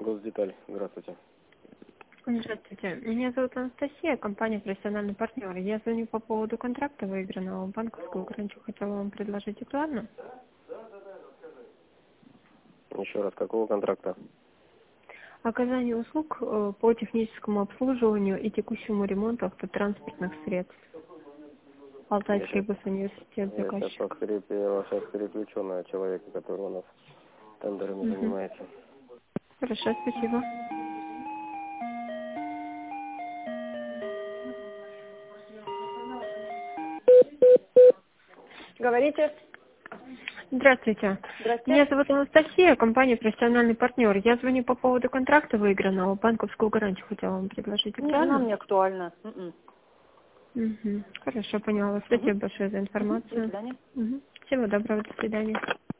Госдеталь. Здравствуйте. Здравствуйте. Меня зовут Анастасия, компания «Профессиональный партнер». Я звоню по поводу контракта выигранного. Банковскую гарантию хотела вам предложить. Актуально? Еще раз, какого контракта? Оказание услуг по техническому обслуживанию и текущему ремонту автотранспортных средств. Алтайский госуниверситет Я сейчас заказчик. переключу на человека, который у нас тендерами Мгм. занимается. Хорошо, спасибо. Говорите. Здравствуйте. Меня Здрасте. зовут Анастасия, компания «Профессиональный партнер». Я звоню по поводу контракта выигранного. Банковскую гарантию хотела вам предложить. Не, она Актуально? мне актуальна. Хорошо, поняла. Мгм. Спасибо большое за Мгм. До информацию. свидания. Всего доброго, до свидания.